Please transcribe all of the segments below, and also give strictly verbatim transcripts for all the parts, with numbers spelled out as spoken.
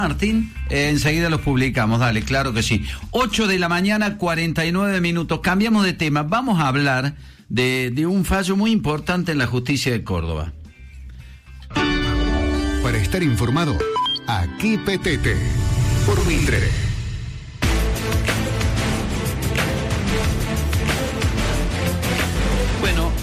Martín, eh, enseguida los publicamos, dale, claro que sí. ocho de la mañana, cuarenta y nueve minutos. Cambiamos de tema. Vamos a hablar de, de un fallo muy importante en la justicia de Córdoba. Para estar informado, aquí Petete, por Mitre. Bueno,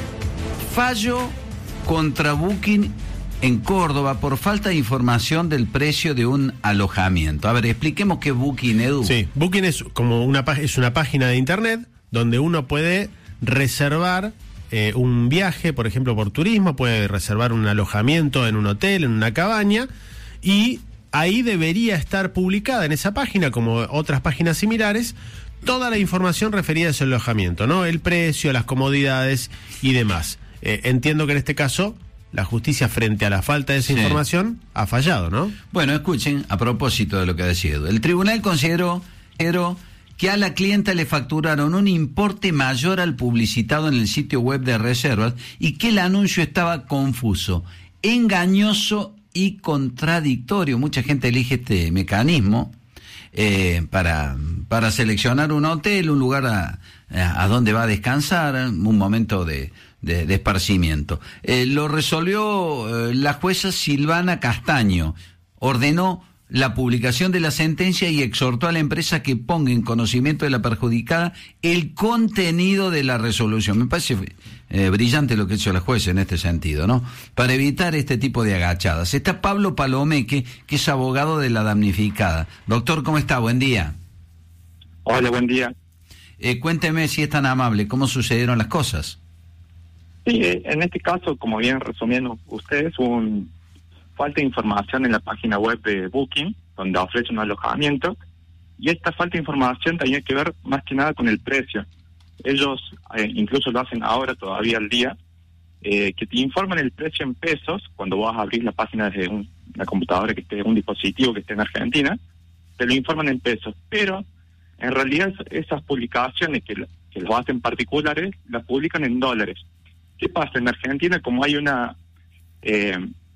fallo contra Booking en Córdoba por falta de información del precio de un alojamiento. A ver, expliquemos qué es Booking, Edu. Sí, Booking es como una, es una página de internet donde uno puede reservar eh, un viaje, por ejemplo, por turismo, puede reservar un alojamiento en un hotel, en una cabaña, y ahí debería estar publicada en esa página, como otras páginas similares, toda la información referida a ese alojamiento, ¿no? El precio, las comodidades y demás. Eh, entiendo que en este caso la justicia, frente a la falta de esa sí. información, ha fallado, ¿no? Bueno, escuchen, a propósito de lo que decía Edu, el tribunal consideró, consideró que a la clienta le facturaron un importe mayor al publicitado en el sitio web de reservas y que el anuncio estaba confuso, engañoso y contradictorio. Mucha gente elige este mecanismo eh, para, para seleccionar un hotel, un lugar a, a, a donde va a descansar, un momento de... De, de esparcimiento. Eh, lo resolvió eh, la jueza Silvana Castaño. Ordenó la publicación de la sentencia y exhortó a la empresa que ponga en conocimiento de la perjudicada el contenido de la resolución. Me parece eh, brillante lo que ha hecho la jueza en este sentido, ¿no? Para evitar este tipo de agachadas. Está Pablo Palomeque, que es abogado de la damnificada. Doctor, ¿cómo está? Buen día. Hola, buen día. Eh, cuénteme, si es tan amable, ¿cómo sucedieron las cosas? Sí, en este caso, como bien resumieron ustedes, hubo un, falta de información en la página web de Booking, donde ofrece un alojamiento, y esta falta de información tenía que ver más que nada con el precio. Ellos eh, incluso lo hacen ahora todavía al día, eh, que te informan el precio en pesos cuando vas a abrir la página desde un, una computadora que esté, un dispositivo que esté en Argentina, te lo informan en pesos, pero en realidad esas publicaciones que, que lo hacen particulares, las publican en dólares. ¿Qué pasa? En Argentina, como hay una eh,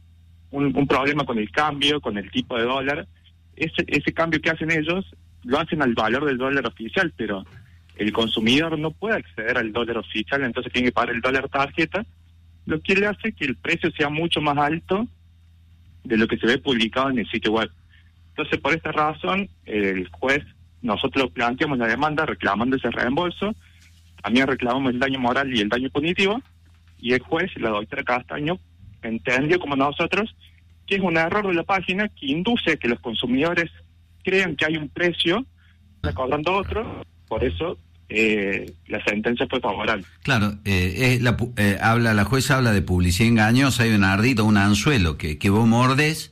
un, un problema con el cambio, con el tipo de dólar, ese, ese cambio que hacen ellos, lo hacen al valor del dólar oficial, pero el consumidor no puede acceder al dólar oficial, entonces tiene que pagar el dólar tarjeta, lo que le hace que el precio sea mucho más alto de lo que se ve publicado en el sitio web. Entonces, por esta razón, el juez, nosotros planteamos la demanda reclamando ese reembolso, también reclamamos el daño moral y el daño punitivo, y el juez, la doctora Castaño, entendió como nosotros que es un error de la página que induce a que los consumidores crean que hay un precio, está cobrando otro, por eso eh, la sentencia fue favorable. Claro, eh, eh, la, eh, habla la jueza habla de publicidad engañosa, hay un ardito, un anzuelo que, que vos mordés,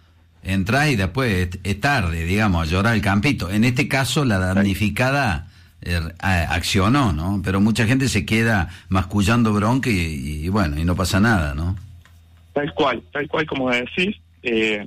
entrás y después es, es tarde, digamos, a llorar el campito. En este caso la damnificada Eh, accionó, ¿no? Pero mucha gente se queda mascullando bronca y, y, y bueno, y no pasa nada, ¿no? Tal cual, tal cual como decís, eh,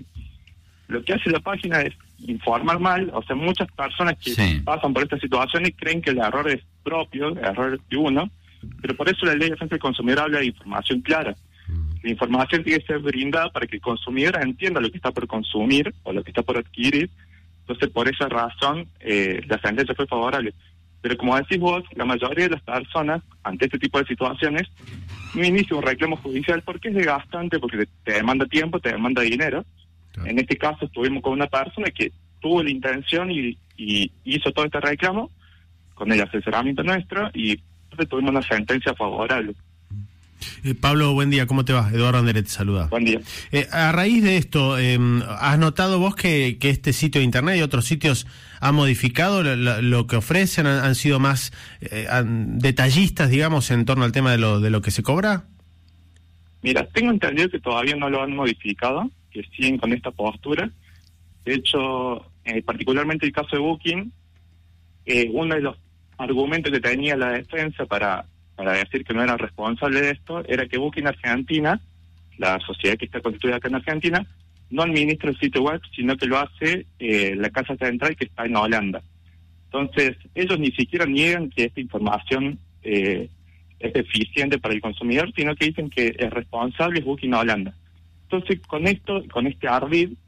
lo que hace la página es informar mal, o sea, muchas personas que sí. pasan por estas situaciones creen que el error es propio, el error de uno, pero por eso la ley de defensa del consumidor habla de información clara. La información tiene que ser brindada para que el consumidor entienda lo que está por consumir o lo que está por adquirir, entonces por esa razón eh, la sentencia fue favorable. Pero como decís vos, la mayoría de las personas, ante este tipo de situaciones, no inicia un reclamo judicial porque es desgastante, porque te demanda tiempo, te demanda dinero. Claro. En este caso estuvimos con una persona que tuvo la intención y, y hizo todo este reclamo con el asesoramiento nuestro y tuvimos una sentencia favorable. Eh, Pablo, buen día, ¿cómo te va? Eduardo Andere te saluda. Buen día. Eh, a raíz de esto, eh, ¿has notado vos que, que este sitio de internet y otros sitios han modificado lo, lo, lo que ofrecen? ¿Han, han sido más eh, han, detallistas, digamos, en torno al tema de lo, de lo que se cobra? Mira, tengo entendido que todavía no lo han modificado, que siguen con esta postura. De hecho, eh, particularmente el caso de Booking, eh, uno de los argumentos que tenía la defensa para... para decir que no era responsable de esto, era que Booking Argentina, la sociedad que está constituida acá en Argentina, no administra el sitio web, sino que lo hace eh, la casa central que está en Holanda. Entonces, ellos ni siquiera niegan que esta información eh, es eficiente para el consumidor, sino que dicen que el responsable es Booking Holanda. Entonces, con esto, con este ardid,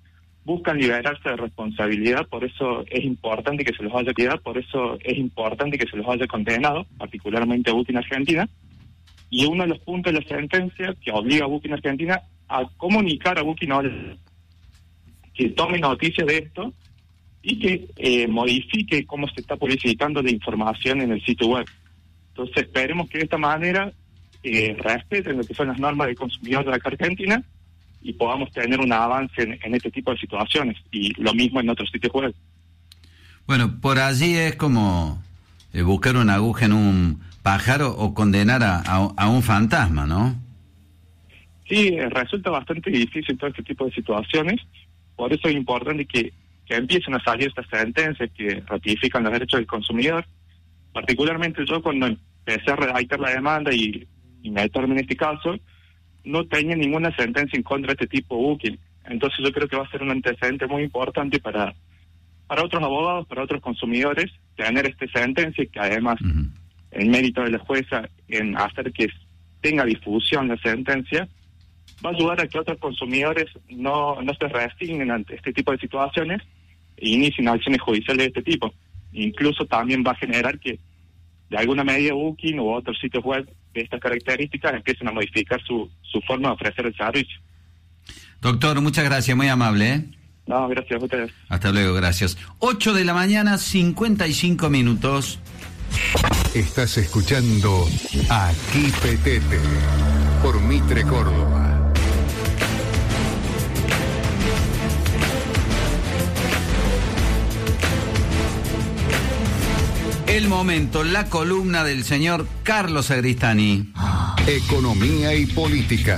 buscan liberarse de responsabilidad, por eso es importante que se los haya quedado, por eso es importante que se los haya condenado, particularmente a Booking Argentina, y uno de los puntos de la sentencia que obliga a Booking Argentina a comunicar a Booking que tome noticia de esto y que eh, modifique cómo se está publicitando la información en el sitio web. Entonces esperemos que de esta manera eh, respeten lo que son las normas de consumidor de la Argentina y podamos tener un avance en, en este tipo de situaciones, y lo mismo en otros sitios web. Bueno, por allí es como eh, buscar una aguja en un pájaro o condenar a, a, a un fantasma, ¿no? Sí, eh, resulta bastante difícil todo este tipo de situaciones, por eso es importante que, que empiecen a salir estas sentencias que ratifican los derechos del consumidor. Particularmente yo, cuando empecé a redactar la demanda y, y meterme en este caso, no tenía ninguna sentencia en contra de este tipo de Booking. Entonces yo creo que va a ser un antecedente muy importante para para otros abogados, para otros consumidores, tener esta sentencia, que además uh-huh. el mérito de la jueza en hacer que tenga difusión la sentencia va a ayudar a que otros consumidores no, no se resignen ante este tipo de situaciones e inicien acciones judiciales de este tipo. Incluso también va a generar que de alguna medida Booking u otros sitios web de estas características empiecen a modificar su, su forma de ofrecer el servicio. Doctor, muchas gracias, muy amable, ¿eh? No, gracias a ustedes. Hasta luego, gracias. ocho de la mañana, cincuenta y cinco minutos. Estás escuchando Aquí Petete por Mitre Córdoba. El momento, la columna del señor Carlos Agristani. Economía y política.